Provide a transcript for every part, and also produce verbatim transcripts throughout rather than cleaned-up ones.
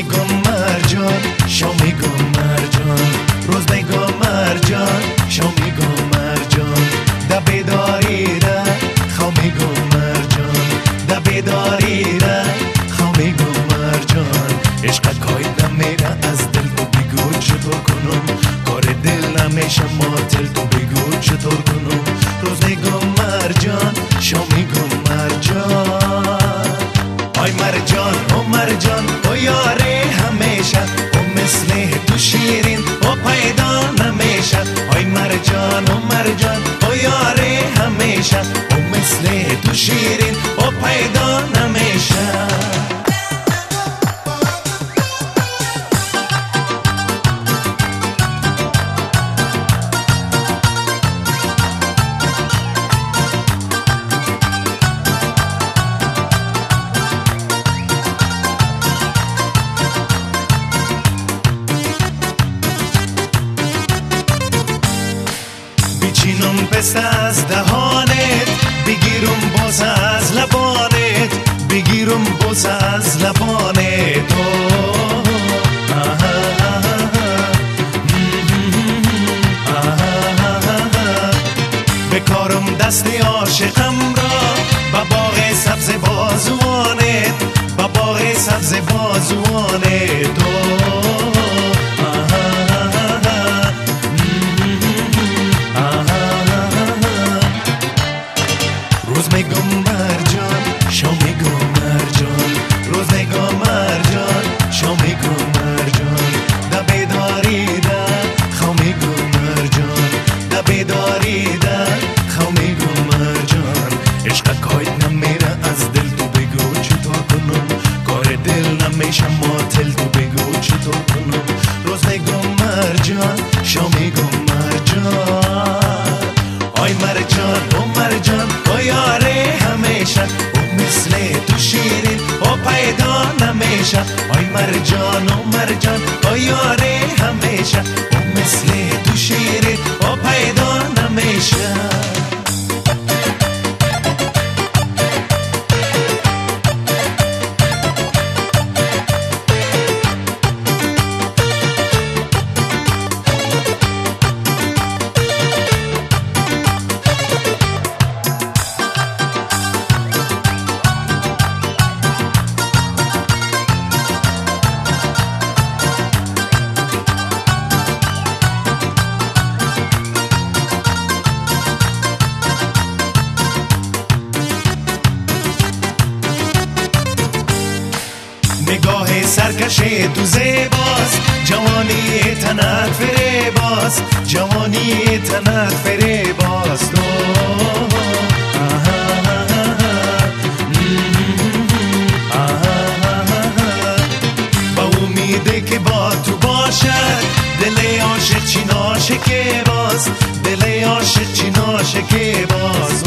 میگم مرجان شو میگم مرجان روز میگم مرجان شو میگم مرجان دا بیداری را خو میگم مرجان دا بیداری را خو میگم مرجان عشقت کاید نمیره از دل تو بگو چطور کنم کار دل نمیشه ماتل تو بگو چطور کنم روز میگم مرجان شو میگم مرجان آی مرجان او مرجان او یاره همیشه او مثل تو شیرین او پیدا نمیشه آی مرجان او مرجان او یاره همیشه او مثل تو شیرین او پیدا نمیشه بچینم پس از دهانت بگیرم باز از لبانت بگیرم باز از لبانت بکارم دست عاشقم را با باغ سبز بازوانت با باغ سبز بازوانت روز میگم مرجان شو میگم مرجان روز میگم مرجان شو میگم مرجان دا بیداری دا خو میگم مرجان دا بیداری دا خو میگم مرجان عشقت کاید نمیره از دل تو بگو چطور کنم کار دل نمیشه ماتل تو بگو چطور کنم روز میگم مرجان شو میگم مرجان آی مرجان او مرجان او یاره همیشه او مثل تو شیرین او پیدا نمیشه آی مرجان او مرجان او یاره همیشه او مثل تو شیرین او پیدا نمیشه نگاه سرکش تو زیباست جوانی تنت فریباست جوانی تنت فریباست با امیده که با تو باشد دل عاشق چی ناشکه باز دل عاشق چی ناشکه باز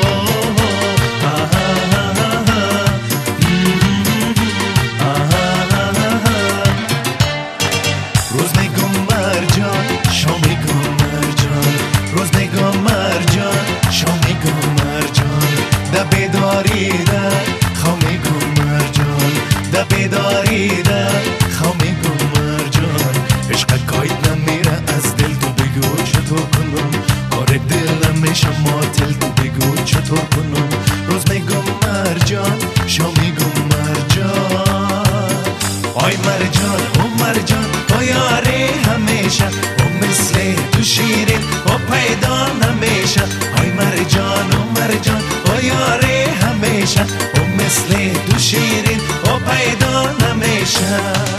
روز میگم مرجان شو میگم مرجان روز میگم مرجان شو میگم مرجان دا بیداری دا خو میگم مرجان دا بیداری دا خو میگم مرجان عشقت کاید نمیره از دل تو بگو چطور کنم کار دل نمیشه ماتل تو بگو چطور کنم روز میگم مرجان شو میگم مرجان آی مرجان او مرجان او یاره همیشه او مثل تو شیرین او پیدا نمیشه آی مرجان او مرجان او یاره همیشه او مثل تو شیرین او پیدا نمیشه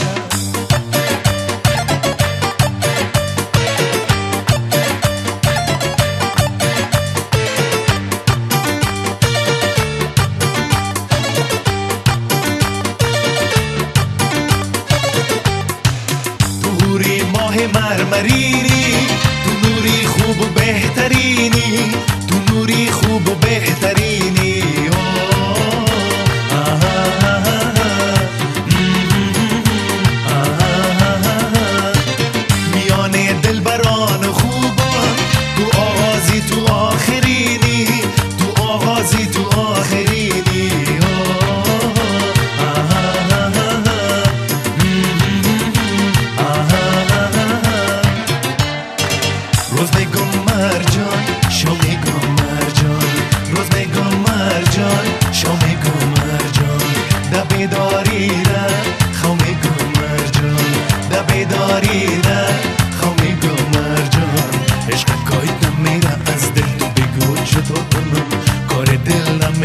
مرمرینی تو نوری خوب و بهترینی تو نوری خوب و بهترینی میان دلبران خوبان تو آغازی تو آخرینی تو آغازی تو آخرینی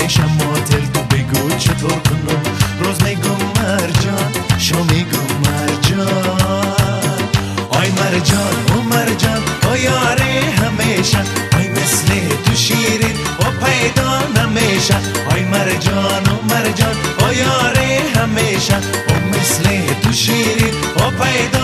میشم معطل، تو بگو چطور کنم. روز میگم مرجان، شو میگم مرجان. آی مرجان او مرجان، او یاره همیشه، آی مثل تو شیرین و پیدا نمیشه. آی مرجان او مرجان، او یاره همیشه، او مثل تو شیرین و پیدا